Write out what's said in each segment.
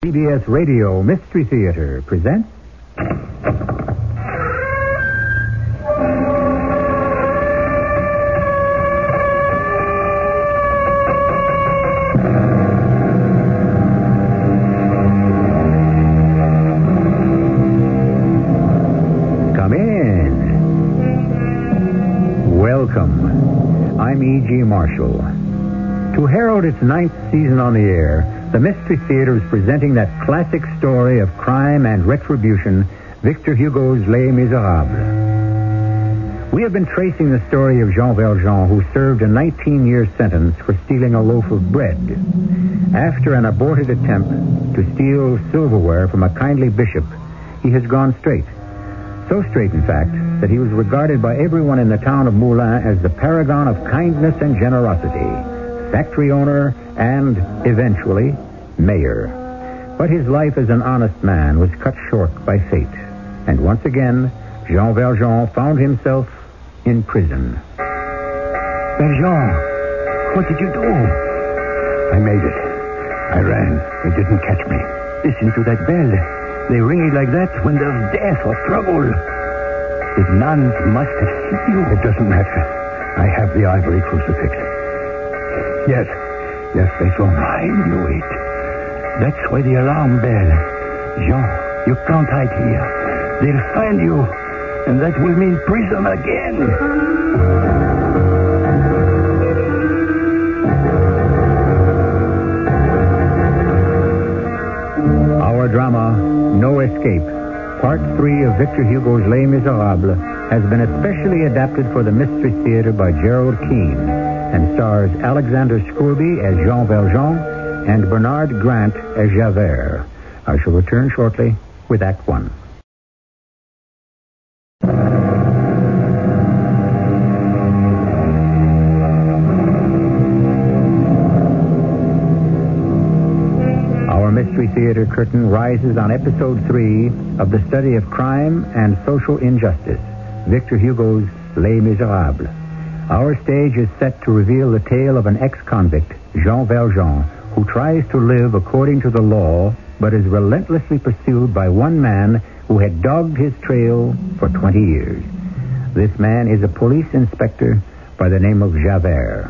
CBS Radio Mystery Theater presents... Come in. Welcome. I'm E.G. Marshall. To herald its 9th season on the air, the Mystery Theater is presenting that classic story of crime and retribution, Victor Hugo's Les Miserables. We have been tracing the story of Jean Valjean, who served a 19-year sentence for stealing a loaf of bread. After an aborted attempt to steal silverware from a kindly bishop, he has gone straight. So straight, in fact, that he was regarded by everyone in the town of Moulins as the paragon of kindness and generosity, factory owner, and, eventually, mayor. But his life as an honest man was cut short by fate. And once again, Jean Valjean found himself in prison. Valjean, what did you do? I made it. I ran. They didn't catch me. Listen to that bell. They ring it like that when there's death or trouble. The nuns must have seen you. It doesn't matter. I have the ivory crucifix. Yes, they saw me. I knew it. That's why the alarm bell. Jean, you can't hide here. They'll find you, and that will mean prison again. Our drama, No Escape, Part 3 of Victor Hugo's Les Miserables, has been especially adapted for the Mystery Theater by Gerald Keane and stars Alexander Scourby as Jean Valjean and Bernard Grant as Javert. I shall return shortly with Act 1. Our Mystery Theater curtain rises on Episode 3 of the study of crime and social injustice, Victor Hugo's Les Miserables. Our stage is set to reveal the tale of an ex-convict, Jean Valjean, who tries to live according to the law, but is relentlessly pursued by one man who had dogged his trail for 20 years. This man is a police inspector by the name of Javert.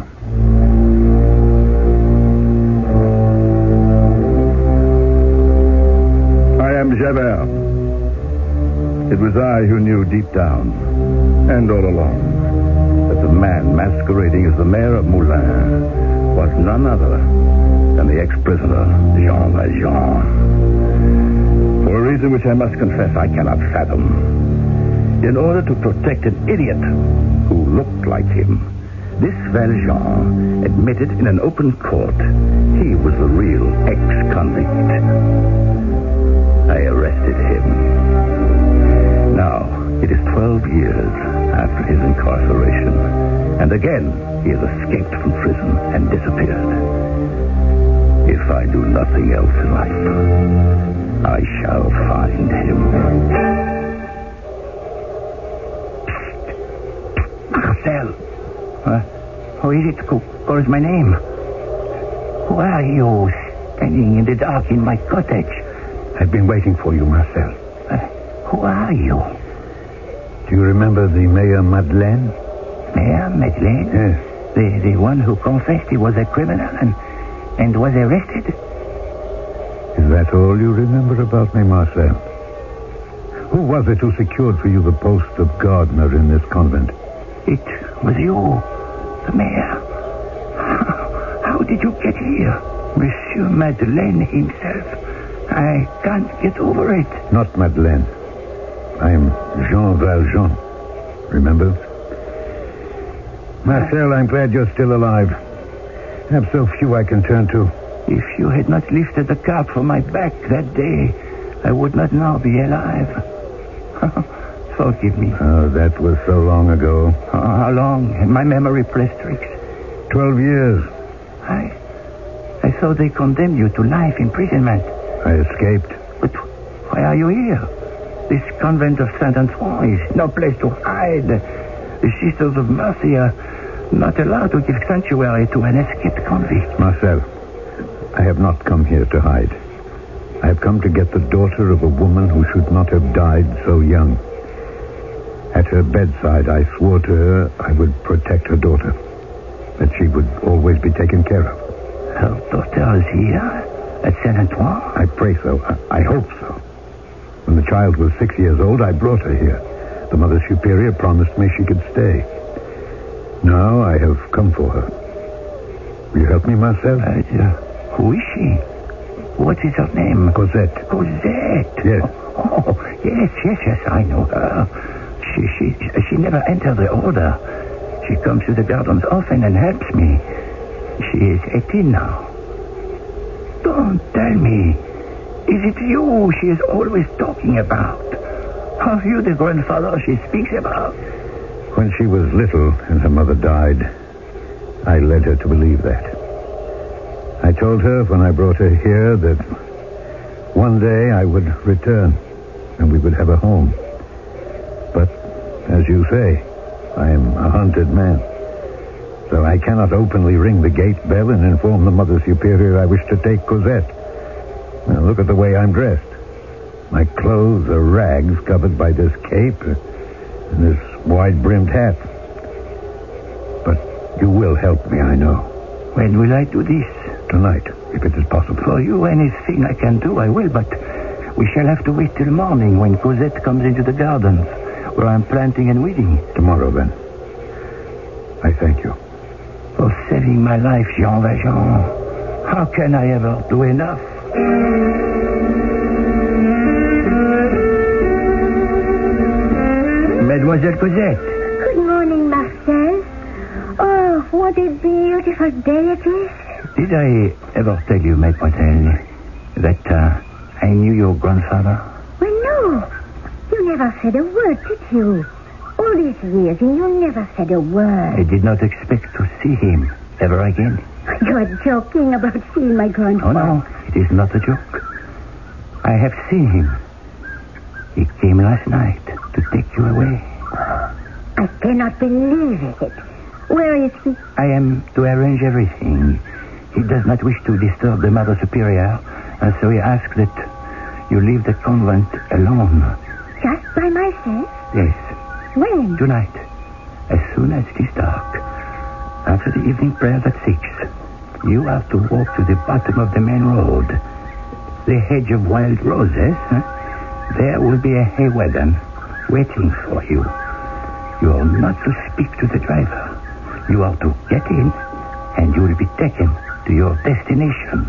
I am Javert. It was I who knew deep down, and all along, that the man masquerading as the mayor of Moulins was none other than the ex-prisoner, Jean Valjean. For a reason which I must confess I cannot fathom. In order to protect an idiot who looked like him, this Valjean admitted in an open court he was the real ex-convict. I arrested him. Now, it is 12 years after his incarceration, and again he has escaped from prison and disappeared. If I do nothing else in life, I shall find him. Marcel. Who is it who calls my name? Who are you standing in the dark in my cottage? I've been waiting for you, Marcel. Who are you? Do you remember the Mayor Madeleine? Mayor Madeleine? Yes. The one who confessed he was a criminal and was arrested? Is that all you remember about me, Marcel? Who was it who secured for you the post of gardener in this convent? It was you, the mayor. How did you get here? Monsieur Madeleine himself. I can't get over it. Not Madeleine. I'm Jean Valjean. Remember? Marcel, I'm glad you're still alive. I have so few I can turn to. If you had not lifted the cap from my back that day, I would not now be alive. Forgive me. Oh, that was so long ago. How long? My memory plays tricks. 12 years. I thought they condemned you to life imprisonment. I escaped. But why are you here? This convent of Saint-Antoine is no place to hide. The Sisters of Mercy are not allowed to give sanctuary to an escaped convict. Marcel, I have not come here to hide. I have I've come to get the daughter of a woman who should not have died so young. At her bedside, I swore to her I would protect her daughter, that she would always be taken care of. Her daughter is here at Saint Antoine? I pray so. I hope so. When the child was 6 years old, I brought her here. The Mother Superior promised me she could stay. Now I have come for her. Will you help me, Marcel? Who is she? What is her name? Cosette. Cosette? Yes. Oh, yes, I know her. She never entered the order. She comes to the gardens often and helps me. She is 18 now. Don't tell me. Is it you she is always talking about? Are you the grandfather she speaks about? When she was little and her mother died, I led her to believe that. I told her when I brought her here that one day I would return and we would have a home. But, as you say, I am a hunted man. So I cannot openly ring the gate bell and inform the Mother Superior I wish to take Cosette. Now, look at the way I'm dressed. My clothes are rags covered by this cape and this wide-brimmed hat. But you will help me, I know. When will I do this? Tonight, if it is possible. For you, anything I can do, I will, but we shall have to wait till morning when Cosette comes into the gardens, where I'm planting and weeding. Tomorrow, then. I thank you. For saving my life, Jean Valjean. How can I ever do enough? Mademoiselle Cosette. Good morning, Marcel. Oh, what a beautiful day it is. Did I ever tell you, mademoiselle, that I knew your grandfather? Well, no. You never said a word, did you? All these years, and you never said a word. I did not expect to see him ever again. You are joking about seeing my grandfather. Oh, no, it is not a joke. I have seen him. He came last night to take you away. I cannot believe it. Where is he? I am to arrange everything. He does not wish to disturb the Mother Superior, and so he asks that you leave the convent alone. Just by myself? Yes. When? Tonight, as soon as it is dark. After the evening prayer at 6, you have to walk to the bottom of the main road. The hedge of wild roses. There will be a hay wagon waiting for you. You are not to speak to the driver. You are to get in, and you will be taken to your destination.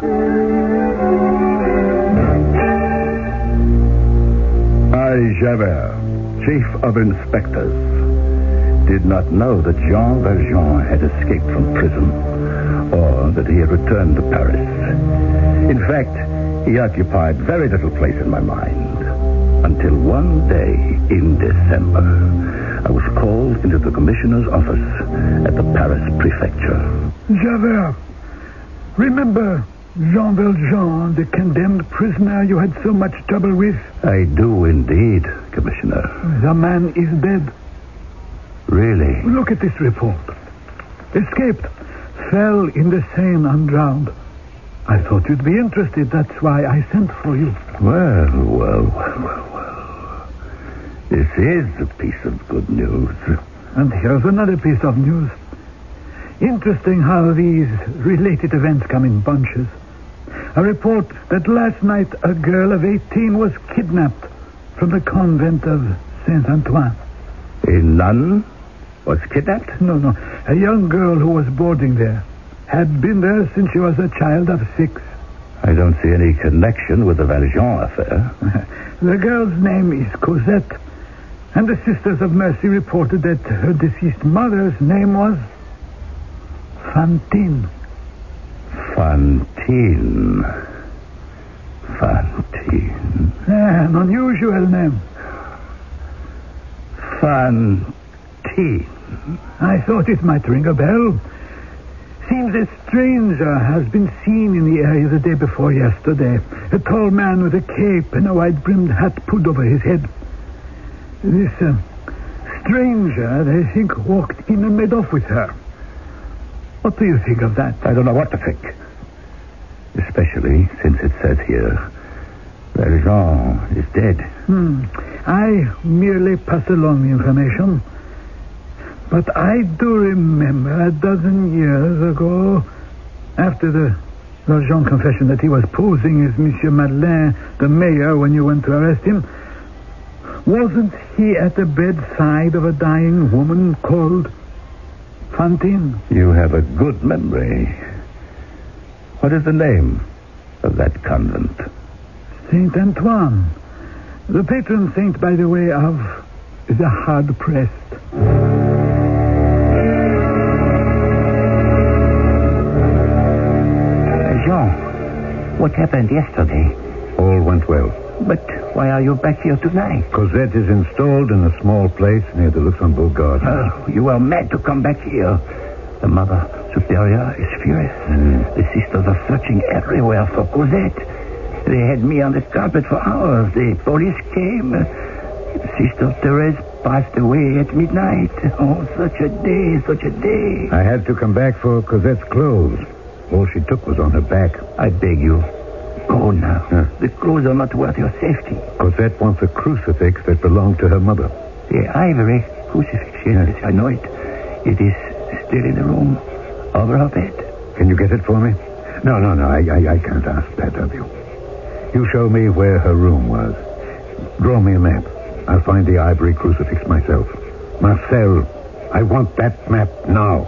I, Javert, Chief of Inspectors, did not know that Jean Valjean had escaped from prison, or that he had returned to Paris. In fact, he occupied very little place in my mind, until one day in December, I was called into the commissioner's office at the Paris prefecture. Javert, remember Jean Valjean, the condemned prisoner you had so much trouble with? I do indeed, Commissioner. The man is dead. Really? Look at this report. Escaped. Fell in the Seine undrowned. I thought you'd be interested. That's why I sent for you. Well. This is a piece of good news. And here's another piece of news. Interesting how these related events come in bunches. A report that last night a girl of 18 was kidnapped from the convent of Saint Antoine. A nun was kidnapped? No. A young girl who was boarding there. Had been there since she was a child of 6. I don't see any connection with the Valjean affair. The girl's name is Cosette. And the Sisters of Mercy reported that her deceased mother's name was Fantine. Fantine. An unusual name. Fantine. I thought it might ring a bell. Seems a stranger has been seen in the area the day before yesterday. A tall man with a cape and a wide-brimmed hat pulled over his head. This stranger, they think, walked in and made off with her. What do you think of that? I don't know what to think. Especially since it says here Jean is dead. I merely passed along the information. But I do remember a dozen years ago, after the Valjean confession that he was posing as Monsieur Madeleine, the mayor, when you went to arrest him, wasn't he at the bedside of a dying woman called Fantine? You have a good memory. What is the name of that convent? Saint Antoine. The patron saint, by the way, of the hard-pressed. Jean, what happened yesterday? All went well. But why are you back here tonight? Cosette is installed in a small place near the Luxembourg Garden. Oh, you are mad to come back here. The Mother Superior is furious. The sisters are searching everywhere for Cosette. They had me on the carpet for hours. The police came. Sister Therese passed away at midnight. Oh, such a day, such a day. I had to come back for Cosette's clothes. All she took was on her back. I beg you, go now. The clothes are not worth your safety. Cosette wants a crucifix that belonged to her mother. The ivory crucifix, yes, I know it. It is still in the room, over her bed. Can you get it for me? No, I can't ask that of you. You show me where her room was. Draw me a map. I'll find the ivory crucifix myself. Marcel, I want that map now.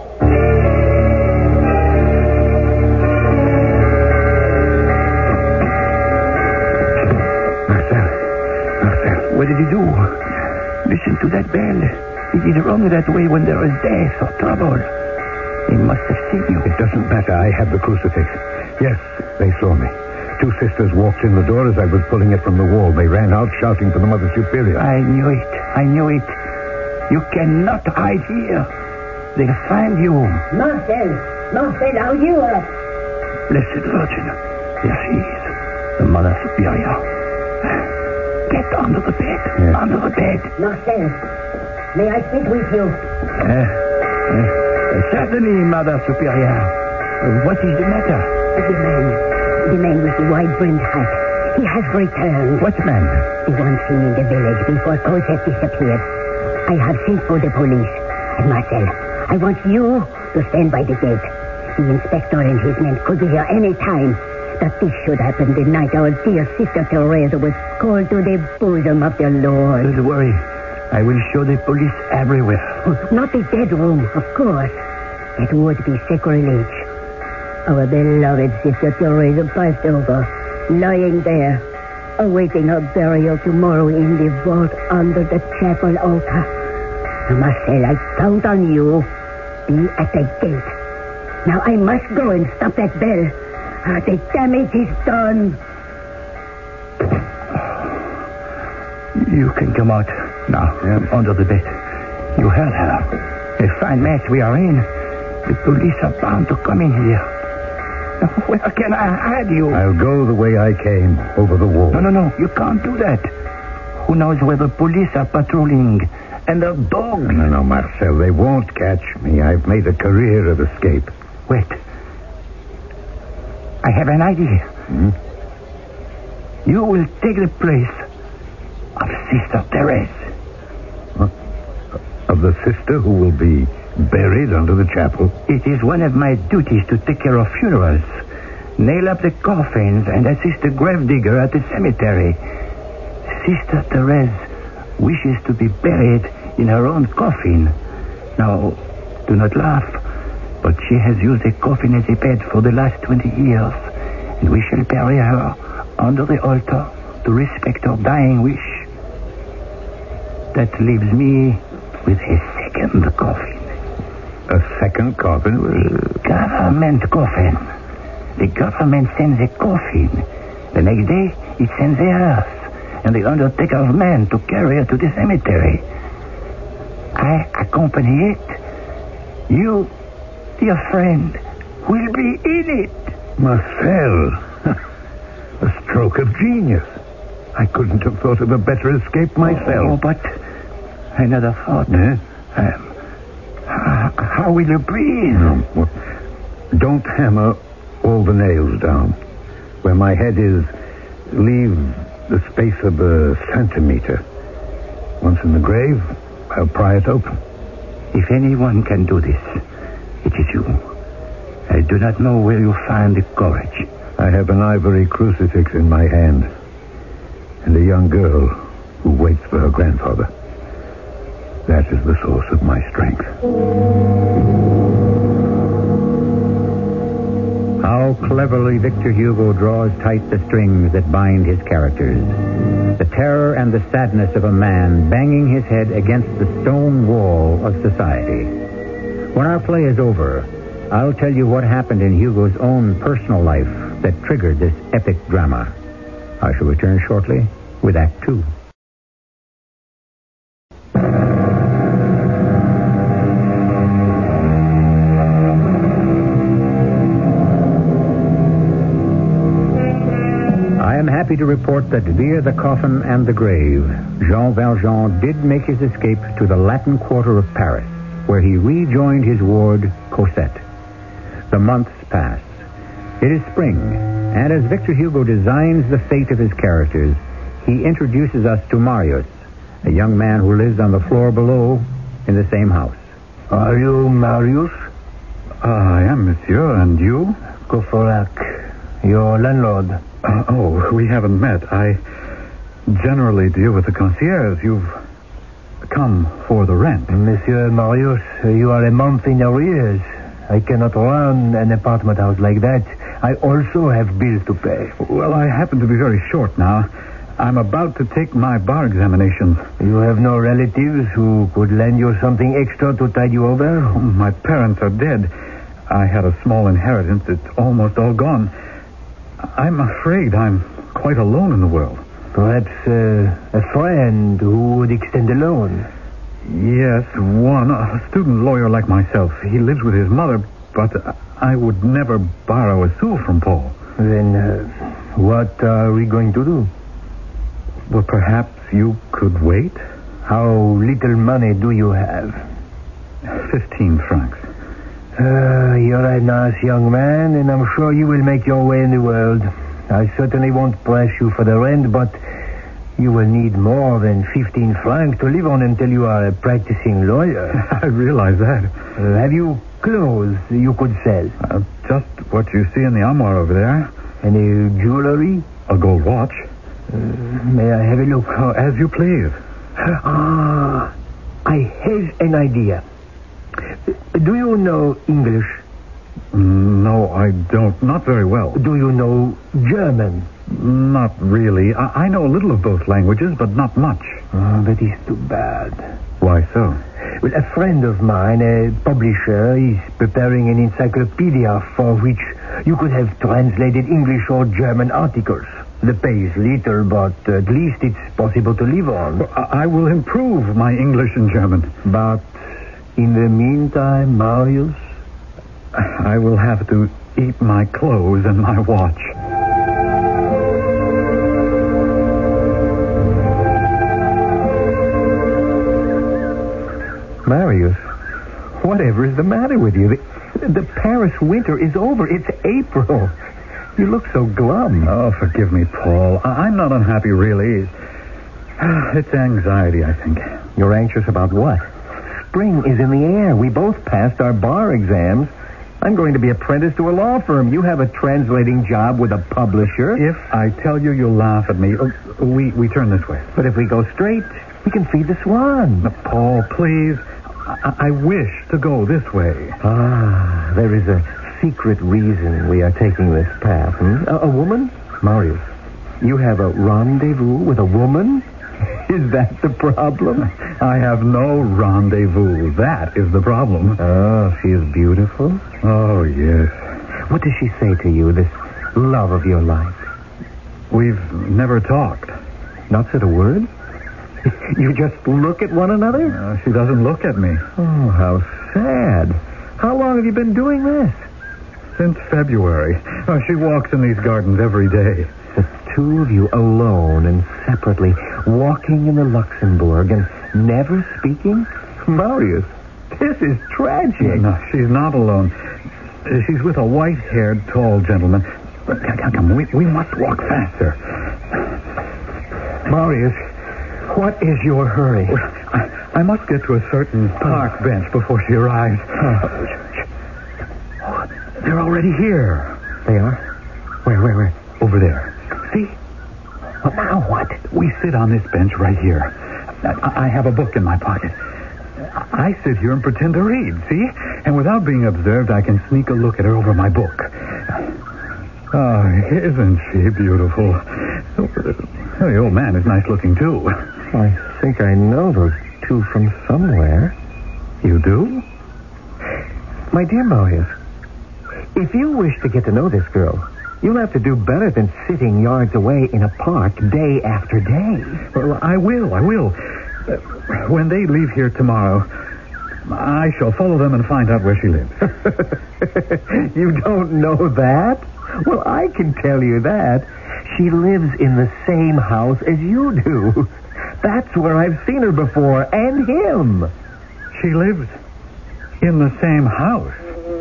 Marcel. What did you do? Listen to that bell. It is rung that way when there is death or trouble. They must have seen you. It doesn't matter. I have the crucifix. Yes, they saw me. Two sisters walked in the door as I was pulling it from the wall. They ran out shouting for the Mother Superior. I knew it. You cannot hide here. They'll find you. Marcel, are you up? Blessed Virgin, there she is, the Mother Superior. Get under the bed. Yes. Under the bed. Marcel, may I speak with you? Certainly, Mother Superior. What is the matter? The man with the wide-brimmed hat. He has returned. What man? The one seen in the village before Cosette disappeared. I have sent for the police. And Marcel, I want you to stand by the gate. The inspector and his men could be here any time. That this should happen the night our dear sister Therese was called to the bosom of the Lord. Don't worry. I will show the police everywhere. Oh, not the dead room, of course. It would be sacrilege. Our beloved sister Therese passed over, lying there, awaiting her burial tomorrow in the vault under the chapel altar. Marcel, I count on you. Be at the gate. Now I must go and stop that bell. The damage is done. You can come out now, under the bed. You heard her. A fine mess we are in. The police are bound to come in here. Where can I hide you? I'll go the way I came, over the wall. No. You can't do that. Who knows where the police are patrolling? And the dogs. No, Marcel, they won't catch me. I've made a career of escape. Wait. I have an idea. You will take the place of Sister Therese. Of the sister who will be buried under the chapel? It is one of my duties to take care of funerals. Nail up the coffins and assist the gravedigger at the cemetery. Sister Therese wishes to be buried in her own coffin. Now, do not laugh, but she has used a coffin as a bed for the last 20 years, and we shall bury her under the altar to respect her dying wish. That leaves me with a second coffin. A second coffin? Government coffin. The government sends a coffin. The next day, it sends a hearse and the undertaker's men to carry her to the cemetery. I accompany it. You, dear friend, will be in it. Marcel, a stroke of genius. I couldn't have thought of a better escape myself. Oh, but another thought. How will you breathe? No, well, don't hammer all the nails down. Where my head is, leave The space of a centimeter. Once in the grave, I'll pry it open. If anyone can do this, it is you. I do not know where you find the courage. I have an ivory crucifix in my hand. And a young girl who waits for her grandfather. That is the source of my strength. How cleverly Victor Hugo draws tight the strings that bind his characters. The terror and the sadness of a man banging his head against the stone wall of society. When our play is over, I'll tell you what happened in Hugo's own personal life that triggered this epic drama. I shall return shortly with Act 2. I am happy to report that via the coffin and the grave, Jean Valjean did make his escape to the Latin Quarter of Paris, where he rejoined his ward, Cosette. The months pass. It is spring, and as Victor Hugo designs the fate of his characters, he introduces us to Marius, a young man who lives on the floor below in the same house. Are you Marius? I am, monsieur, and you? Courfeyrac, your landlord. We haven't met. I generally deal with the concierge. You've come for the rent. Monsieur Marius, you are a month in arrears. I cannot run an apartment house like that. I also have bills to pay. Well, I happen to be very short now. I'm about to take my bar examinations. You have no relatives who could lend you something extra to tide you over? My parents are dead. I had a small inheritance. It's almost all gone. I'm afraid I'm quite alone in the world. Perhaps a friend who would extend a loan. Yes, one. A student lawyer like myself. He lives with his mother, but I would never borrow a sou from Paul. Then what are we going to do? Well, perhaps you could wait? How little money do you have? 15 francs. You're a nice young man, and I'm sure you will make your way in the world. I certainly won't press you for the rent, but you will need more than 15 francs to live on until you are a practicing lawyer. I realize that. Have you clothes you could sell? Just what you see in the armoire over there. Any jewelry? A gold watch. May I have a look? Oh, as you please. I have an idea. Do you know English? No, I don't. Not very well. Do you know German? Not really. I know a little of both languages, but not much. Oh, that is too bad. Why so? Well, a friend of mine, a publisher, is preparing an encyclopedia for which you could have translated English or German articles. The pay is little, but at least it's possible to live on. Well, I will improve my English and German. But in the meantime, Marius, I will have to eat my clothes and my watch. Marius, whatever is the matter with you? The Paris winter is over. It's April. You look so glum. Oh, forgive me, Paul. I'm not unhappy, really. It's anxiety, I think. You're anxious about what? Spring is in the air. We both passed our bar exams. I'm going to be apprenticed to a law firm. You have a translating job with a publisher. If I tell you, you'll laugh at me. We turn this way. But if we go straight, we can feed the swan. Paul, please. I wish to go this way. There is a secret reason we are taking this path. A woman? Marius, you have a rendezvous with a woman? Is that the problem? I have no rendezvous. That is the problem. Oh, she is beautiful? Oh, yes. What does she say to you, this love of your life? We've never talked. Not said a word? You just look at one another? She doesn't look at me. Oh, how sad. How long have you been doing this? Since February. She walks in these gardens every day. The two of you alone and separately, walking in the Luxembourg and never speaking? Marius, this is tragic. No, she's not alone. She's with a white-haired, tall gentleman. Come, we must walk faster. Marius, what is your hurry? I must get to a certain park bench before she arrives. They're already here. They are? Where? Over there. See? Well, now what? We sit on this bench right here. I have a book in my pocket. I sit here and pretend to read, see? And without being observed, I can sneak a look at her over my book. Oh, isn't she beautiful? The old man is nice looking, too. I think I know those two from somewhere. You do? My dear Marius, if you wish to get to know this girl, you'll have to do better than sitting yards away in a park day after day. Well, I will. When they leave here tomorrow, I shall follow them and find out where she lives. You don't know that? Well, I can tell you that. She lives in the same house as you do. That's where I've seen her before, and him. She lives in the same house.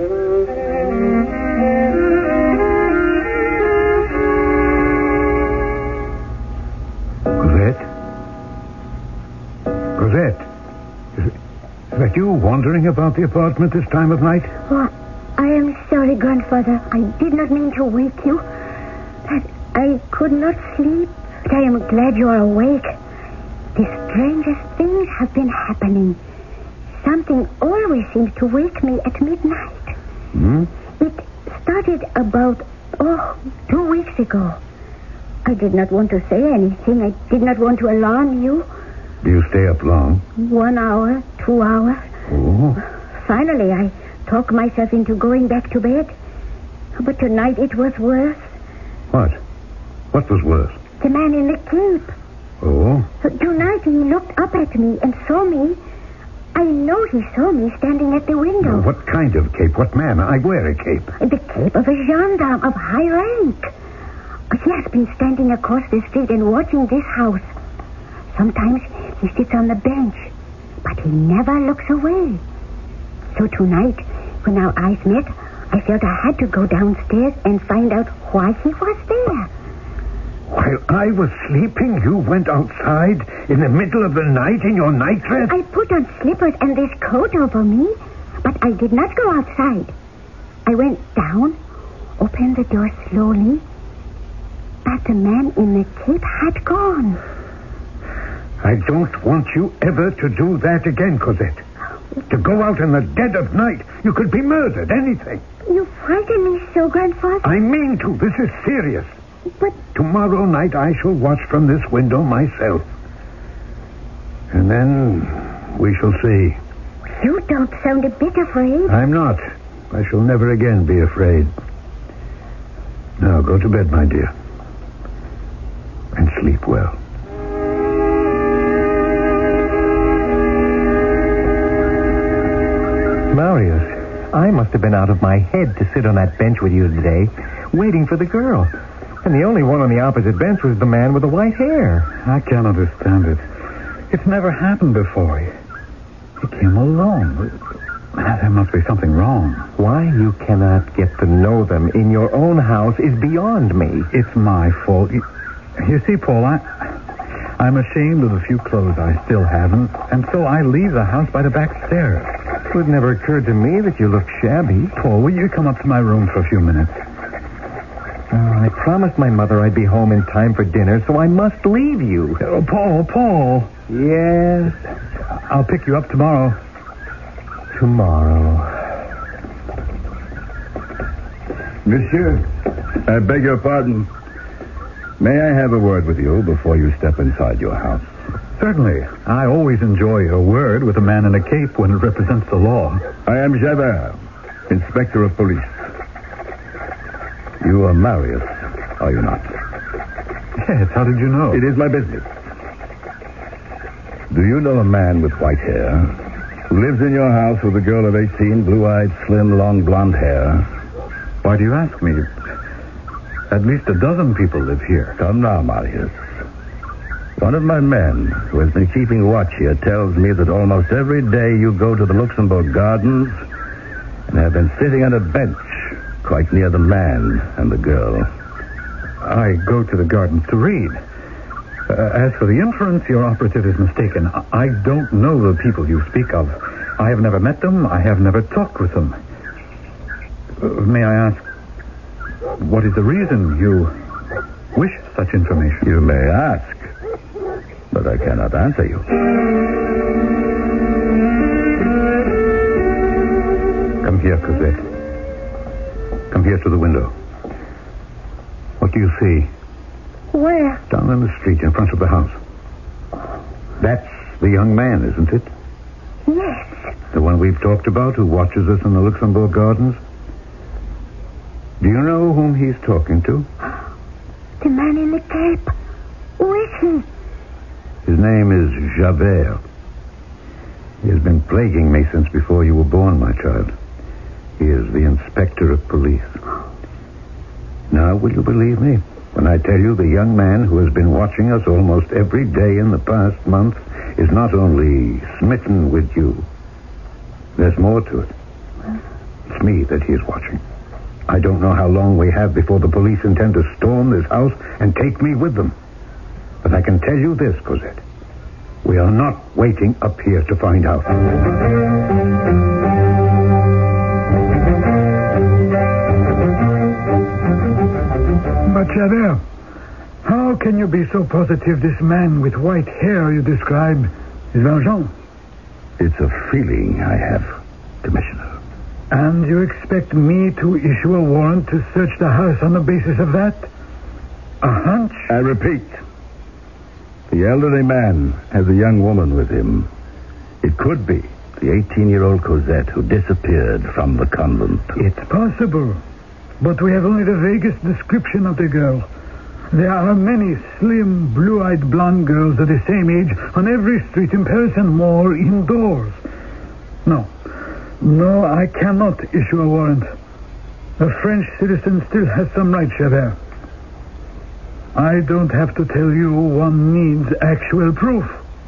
Cosette, is that you wandering about the apartment this time of night? Oh, I am sorry, Grandfather. I did not mean to wake you. But I could not sleep. But I am glad you are awake. The strangest things have been happening. Something always seems to wake me at midnight. It started about, 2 weeks ago. I did not want to say anything. I did not want to alarm you. Do you stay up long? 1 hour, 2 hours. Oh. Finally, I talked myself into going back to bed. But tonight it was worse. What? What was worse? The man in the cape. Oh? Tonight he looked up at me and saw me. I know he saw me standing at the window. Now, what kind of cape? What man? I wear a cape. The cape of a gendarme of high rank. He has been standing across the street and watching this house. Sometimes he sits on the bench, but he never looks away. So tonight, when our eyes met, I felt I had to go downstairs and find out why he was there. While I was sleeping, you went outside in the middle of the night in your nightdress? I put on slippers and this coat over me, but I did not go outside. I went down, opened the door slowly, but the man in the cape had gone. I don't want you ever to do that again, Cosette. To go out in the dead of night. You could be murdered, anything. You frighten me so, Grandfather. I mean to. This is serious. But tomorrow night I shall watch from this window myself. And then we shall see. You don't sound a bit afraid. I'm not. I shall never again be afraid. Now go to bed, my dear. And sleep well. Marius, I must have been out of my head to sit on that bench with you today, waiting for the girl. And the only one on the opposite bench was the man with the white hair. I can't understand it. It's never happened before. He came alone. There must be something wrong. Why you cannot get to know them in your own house is beyond me. It's my fault. You see, Paul, I'm ashamed of the few clothes I still haven't, and so I leave the house by the back stairs. It would never occurred to me that you look shabby. Paul, will you come up to my room for a few minutes? I promised my mother I'd be home in time for dinner, so I must leave you. Oh, Paul. Yes? I'll pick you up tomorrow. Tomorrow. Monsieur, I beg your pardon. May I have a word with you before you step inside your house? Certainly. I always enjoy a word with a man in a cape when it represents the law. I am Javert, Inspector of Police. You are Marius, are you not? Yes, how did you know? It is my business. Do you know a man with white hair who lives in your house with a girl of 18, blue-eyed, slim, long blonde hair? Why do you ask me? At least a dozen people live here. Come now, Marius. One of my men who has been keeping watch here tells me that almost every day you go to the Luxembourg Gardens and have been sitting on a bench quite near the man and the girl. I go to the gardens to read. As for the inference, your operative is mistaken. I don't know the people you speak of. I have never met them. I have never talked with them. May I ask, what is the reason you wish such information? You may ask, but I cannot answer you. Come here, Cosette. Come here to the window. What do you see? Where? Down in the street in front of the house. That's the young man, isn't it? Yes. The one we've talked about who watches us in the Luxembourg Gardens? Do you know whom he's talking to? The man in the cape. Who is he? His name is Javert. He has been plaguing me since before you were born, my child. He is the inspector of police. Now, will you believe me when I tell you the young man who has been watching us almost every day in the past month is not only smitten with you, there's more to it. It's me that he is watching. I don't know how long we have before the police intend to storm this house and take me with them. But I can tell you this, Cosette. We are not waiting up here to find out. But, Javert, how can you be so positive this man with white hair you describe is Valjean? It's a feeling I have, Commissioner. And you expect me to issue a warrant to search the house on the basis of that? A hunch? I repeat, the elderly man has a young woman with him. It could be the 18-year-old Cosette who disappeared from the convent. It's possible, but we have only the vaguest description of the girl. There are many slim, blue-eyed blonde girls of the same age on every street in Paris and more indoors. No, I cannot issue a warrant. A French citizen still has some right, Javert. I don't have to tell you one needs actual proof.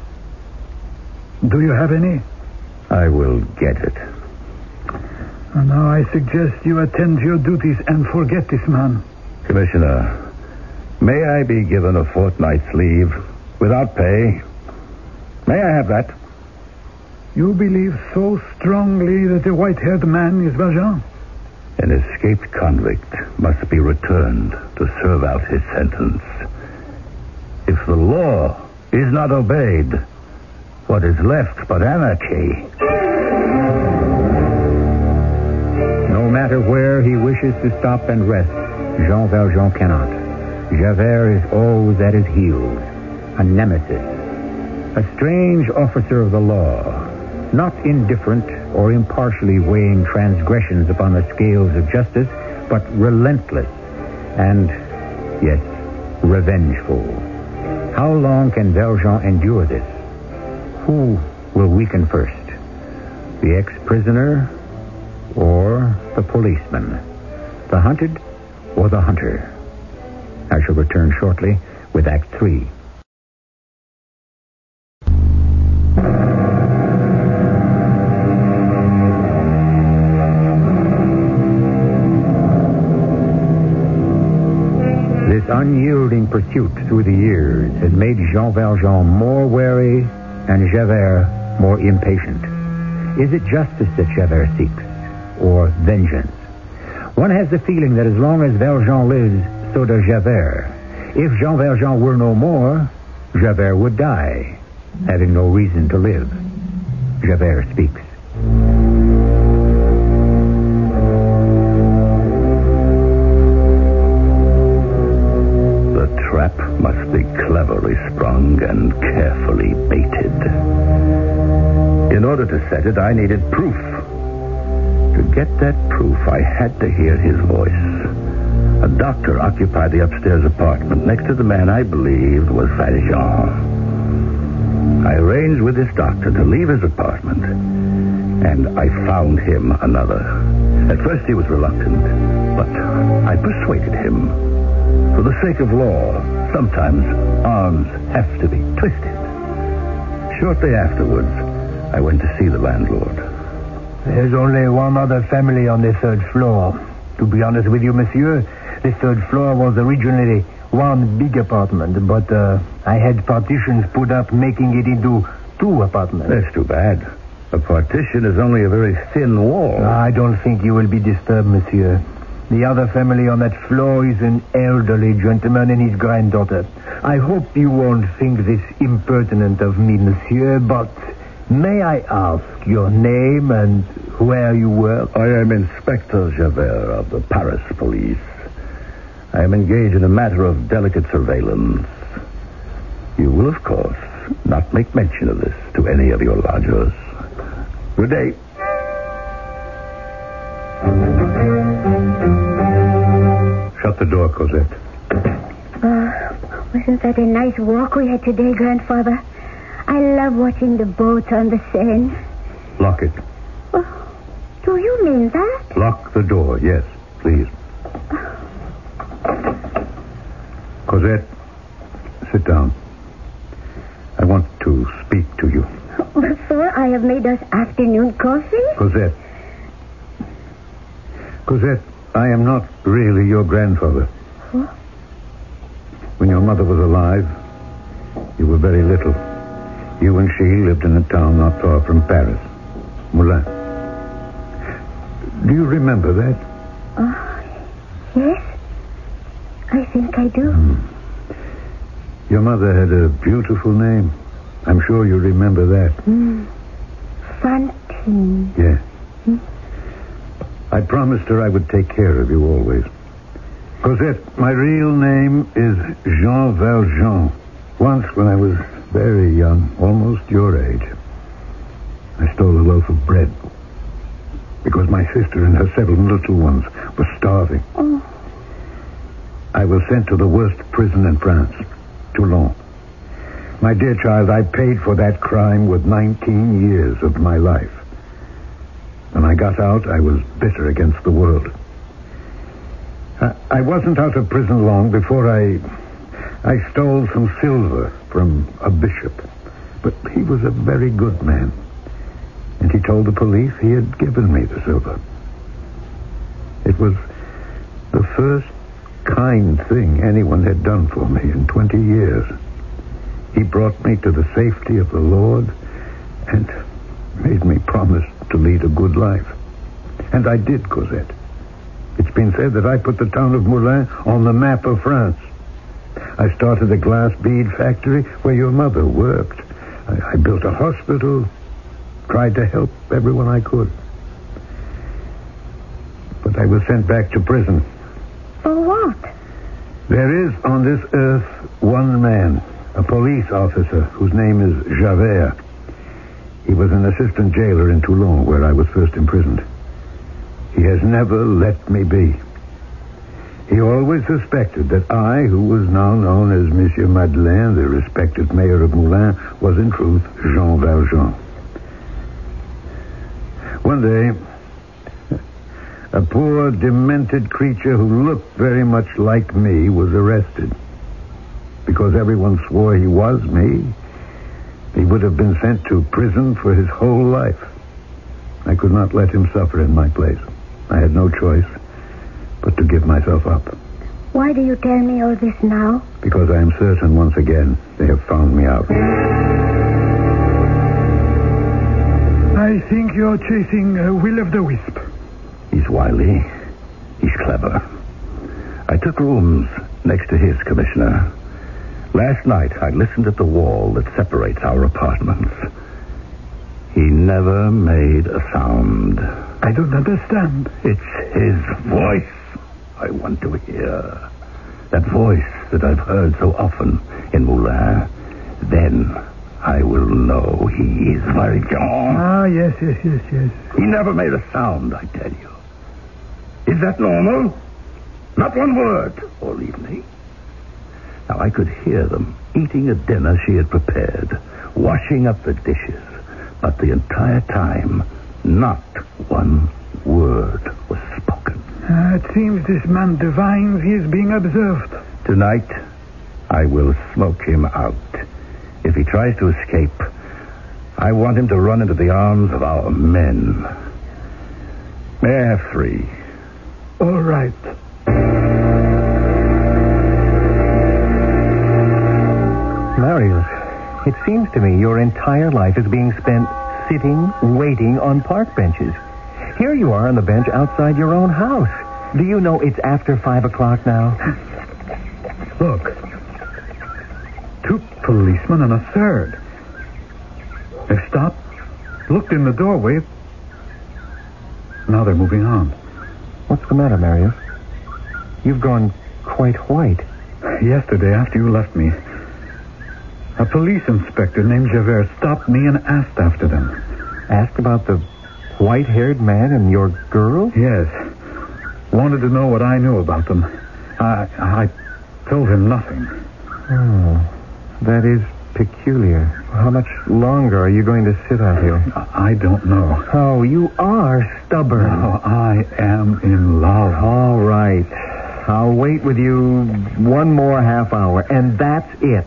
Do you have any? I will get it. And now I suggest you attend to your duties and forget this man. Commissioner, may I be given a fortnight's leave without pay? May I have that? You believe so strongly that the white-haired man is Valjean? An escaped convict must be returned to serve out his sentence. If the law is not obeyed, what is left but anarchy? No matter where he wishes to stop and rest, Jean Valjean cannot. Javert is always at his heels, a nemesis, a strange officer of the law, not indifferent or impartially weighing transgressions upon the scales of justice, but relentless and, yes, revengeful. How long can Valjean endure this? Who will weaken first? The ex-prisoner or the policeman? The hunted or the hunter? I shall return shortly with Act 3. This unyielding pursuit through the years has made Jean Valjean more wary and Javert more impatient. Is it justice that Javert seeks, or vengeance? One has the feeling that as long as Valjean lives, so does Javert. If Jean Valjean were no more, Javert would die, having no reason to live. Javert speaks. Trap must be cleverly sprung and carefully baited. In order to set it, I needed proof. To get that proof, I had to hear his voice. A doctor occupied the upstairs apartment next to the man I believed was Valjean. I arranged with this doctor to leave his apartment, and I found him another. At first he was reluctant, but I persuaded him. For the sake of law, sometimes arms have to be twisted. Shortly afterwards, I went to see the landlord. There's only one other family on the third floor. To be honest with you, monsieur, the third floor was originally one big apartment, but I had partitions put up, making it into 2 apartments. That's too bad. A partition is only a very thin wall. I don't think you will be disturbed, monsieur. The other family on that floor is an elderly gentleman and his granddaughter. I hope you won't think this impertinent of me, monsieur, but may I ask your name and where you work? I am Inspector Javert of the Paris police. I am engaged in a matter of delicate surveillance. You will, of course, not make mention of this to any of your lodgers. Good day. Shut the door, Cosette. Wasn't that a nice walk we had today, Grandfather? I love watching the boats on the Seine. Lock it. Oh, do you mean that? Lock the door, yes, please. Cosette, sit down. I want to speak to you. Sir, I have made us afternoon coffee. Cosette. Cosette, I am not really your grandfather. What? When your mother was alive, you were very little. You and she lived in a town not far from Paris, Moulins. Do you remember that? Yes. I think I do. Your mother had a beautiful name. I'm sure you remember that. Fantine. Yes. I promised her I would take care of you always. Cosette, my real name is Jean Valjean. Once when I was very young, almost your age, I stole a loaf of bread because my sister and her 7 little ones were starving. Oh. I was sent to the worst prison in France, Toulon. My dear child, I paid for that crime with 19 years of my life. When I got out, I was bitter against the world. I wasn't out of prison long before I stole some silver from a bishop. But he was a very good man. And he told the police he had given me the silver. It was the first kind thing anyone had done for me in 20 years. He brought me to the safety of the Lord and made me promise to lead a good life. And I did, Cosette. It's been said that I put the town of Moulins on the map of France. I started a glass bead factory where your mother worked. I built a hospital, tried to help everyone I could. But I was sent back to prison. For what? There is on this earth one man, a police officer whose name is Javert. He was an assistant jailer in Toulon, where I was first imprisoned. He has never let me be. He always suspected that I, who was now known as Monsieur Madeleine, the respected mayor of Moulins, was in truth Jean Valjean. One day, a poor, demented creature who looked very much like me was arrested. Because everyone swore he was me, he would have been sent to prison for his whole life. I could not let him suffer in my place. I had no choice but to give myself up. Why do you tell me all this now? Because I am certain once again they have found me out. I think you're chasing Will-o'-the-Wisp. He's wily. He's clever. I took rooms next to his, Commissioner. Last night, I listened at the wall that separates our apartments. He never made a sound. I don't understand. It's his voice I want to hear. That voice that I've heard so often in Moulins. Then I will know he is Valjean. Ah, yes. He never made a sound, I tell you. Is that normal? Not one word all evening. Now, I could hear them eating a dinner she had prepared, washing up the dishes. But the entire time, not one word was spoken. It seems this man divines he is being observed. Tonight, I will smoke him out. If he tries to escape, I want him to run into the arms of our men. May I have 3? All right. Marius, it seems to me your entire life is being spent sitting, waiting on park benches. Here you are on the bench outside your own house. Do you know it's after 5 o'clock now? Look. 2 policemen and a third. They've stopped, looked in the doorway. Now they're moving on. What's the matter, Marius? You've gone quite white. Yesterday, after you left me, a police inspector named Javert stopped me and asked after them. Asked about the white-haired man and your girl? Yes. Wanted to know what I knew about them. I told him nothing. Oh, that is peculiar. How much longer are you going to sit out here? I don't know. Oh, you are stubborn. No, I am in love. All right. I'll wait with you one more half hour, and that's it.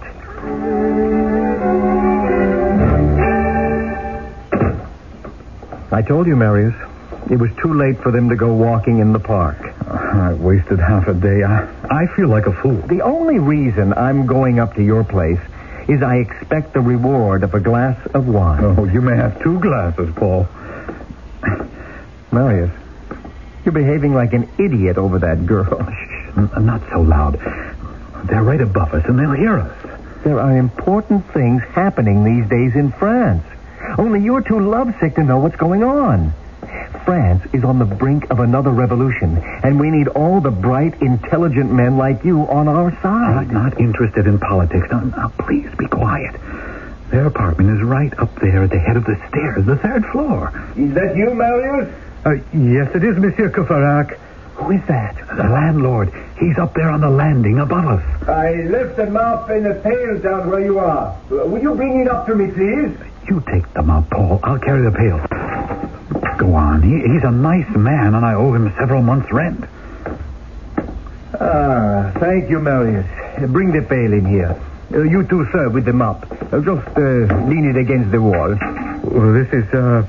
I told you, Marius, it was too late for them to go walking in the park. I wasted half a day. I feel like a fool. The only reason I'm going up to your place is I expect the reward of a glass of wine. Oh, you may have 2 glasses, Paul. Marius, you're behaving like an idiot over that girl. Shh, not so loud. They're right above us, and they'll hear us. There are important things happening these days in France. Only you're too lovesick to know what's going on. France is on the brink of another revolution, and we need all the bright, intelligent men like you on our side. I'm not interested in politics. Now, please be quiet. Their apartment is right up there at the head of the stairs, the 3rd floor. Is that you, Marius? Yes, it is, Monsieur Courfeyrac. Who is that? The landlord. He's up there on the landing above us. I left the mop and a pail down where you are. Will you bring it up to me, please? You take them up, Paul. I'll carry the pail. Go on. He's a nice man, and I owe him several months' rent. Thank you, Marius. Bring the pail in here. You two, sir, with the mop. Just lean it against the wall. Well, this is,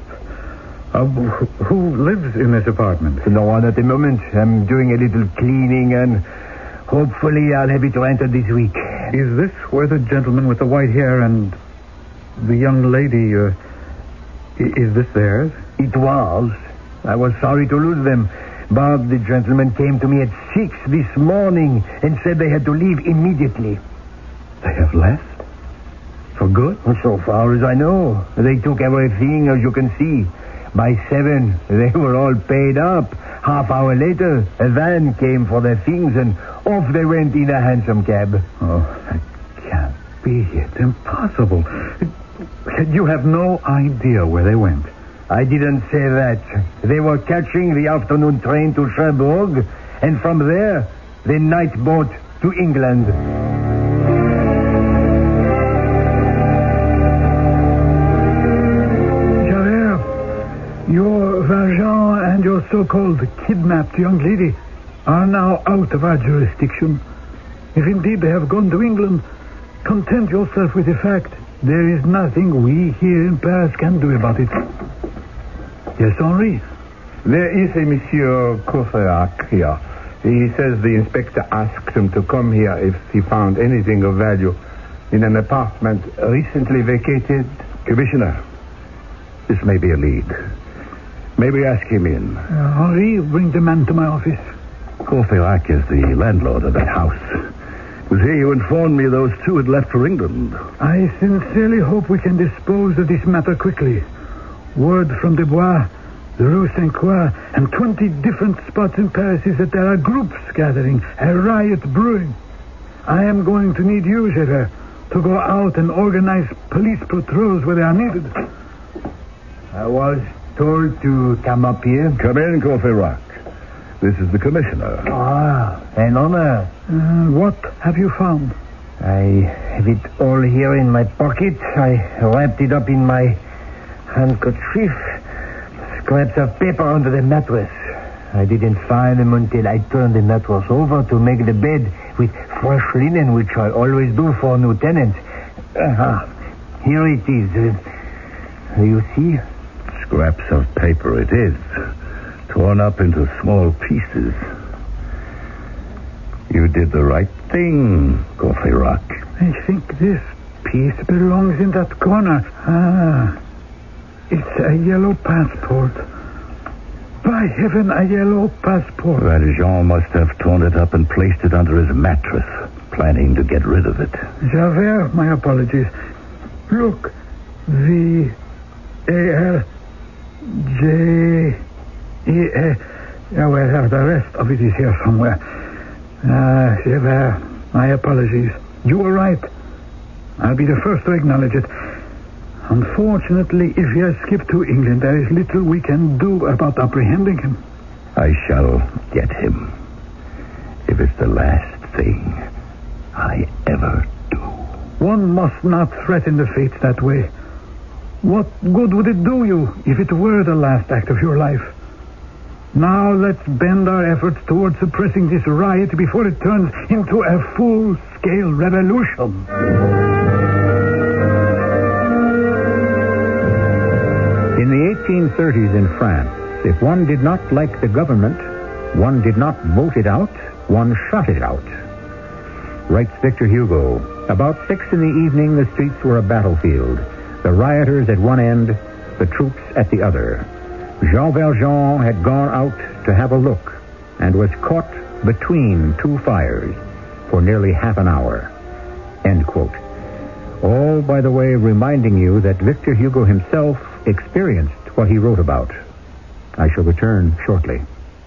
who lives in this apartment? No one at the moment. I'm doing a little cleaning, and hopefully I'll have it rented this week. Is this where the gentleman with the white hair and the young lady, is this theirs? It was. I was sorry to lose them. But the gentleman came to me at 6 this morning and said they had to leave immediately. They have left? For good? So far as I know. They took everything, as you can see. By 7, they were all paid up. Half hour later, a van came for their things, and off they went in a hansom cab. Oh, that can't be. It's impossible. You have no idea where they went. I didn't say that. They were catching the afternoon train to Cherbourg, and from there, the night boat to England. Javert, your Valjean and your so-called kidnapped young lady are now out of our jurisdiction. If indeed they have gone to England, content yourself with the fact there is nothing we here in Paris can do about it. Yes, Henri? There is a Monsieur Courfeyrac here. He says the inspector asked him to come here if he found anything of value in an apartment recently vacated. Commissioner, this may be a lead. May we ask him in? Henri, bring the man to my office. Courfeyrac is the landlord of that house. It was he who informed me those 2 had left for England. I sincerely hope we can dispose of this matter quickly. Word from Dubois, the Rue Saint-Croix, and 20 different spots in Paris is that there are groups gathering, a riot brewing. I am going to need you, Javert, to go out and organize police patrols where they are needed. I was told to come up here. Come in, Courfeyrac. This is the commissioner. Ah, an honor. What have you found? I have it all here in my pocket. I wrapped it up in my handkerchief. Scraps of paper under the mattress. I didn't find them until I turned the mattress over to make the bed with fresh linen, which I always do for new tenants. Here it is. You see? Scraps of paper it is. Torn up into small pieces. You did the right thing, Courfeyrac. I think this piece belongs in that corner. Ah, it's a yellow passport. By heaven, a yellow passport. Valjean must have torn it up and placed it under his mattress, planning to get rid of it. Javert, my apologies. Look, V-A-L-J-E-A. Well, the rest of it is here somewhere. Javert, my apologies. You were right. I'll be the first to acknowledge it. Unfortunately, if he has skipped to England, there is little we can do about apprehending him. I shall get him. If it's the last thing I ever do. One must not threaten the fates that way. What good would it do you if it were the last act of your life? Now let's bend our efforts towards suppressing this riot before it turns into a full-scale revolution. In the 1830s in France, if one did not like the government, one did not vote it out, one shot it out. Writes Victor Hugo, about 6 in the evening, the streets were a battlefield. The rioters at one end, the troops at the other. Jean Valjean had gone out to have a look and was caught between two fires for nearly half an hour. End quote. All, by the way, reminding you that Victor Hugo himself experienced what he wrote about. I shall return shortly.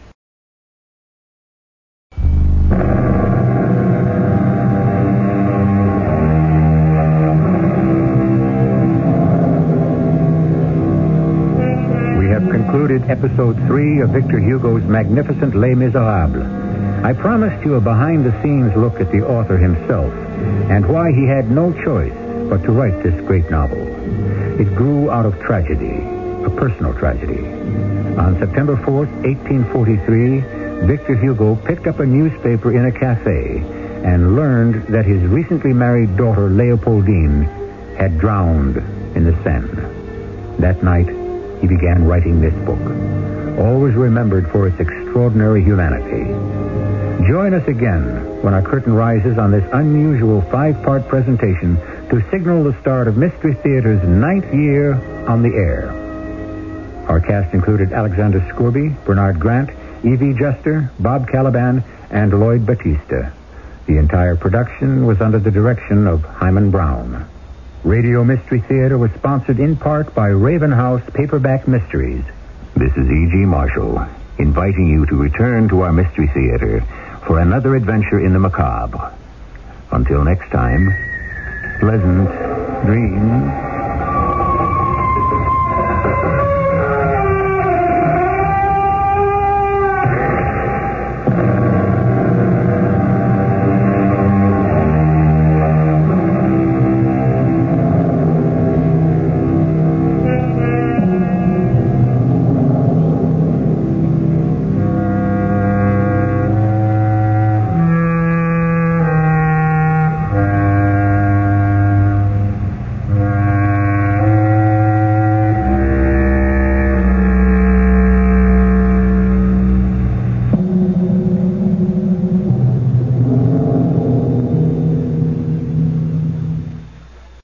Concluded episode 3 of Victor Hugo's magnificent Les Miserables. I promised you a behind-the-scenes look at the author himself and why he had no choice but to write this great novel. It grew out of tragedy, a personal tragedy. On September 4th, 1843, Victor Hugo picked up a newspaper in a cafe and learned that his recently married daughter, Leopoldine, had drowned in the Seine. That night, he began writing this book, always remembered for its extraordinary humanity. Join us again when our curtain rises on this unusual 5-part presentation to signal the start of Mystery Theater's 9th year on the air. Our cast included Alexander Scourby, Bernard Grant, E.V. Juster, Bob Caliban, and Lloyd Batista. The entire production was under the direction of Hyman Brown. Radio Mystery Theater was sponsored in part by Raven House Paperback Mysteries. This is E.G. Marshall, inviting you to return to our Mystery Theater for another adventure in the macabre. Until next time, pleasant dreams.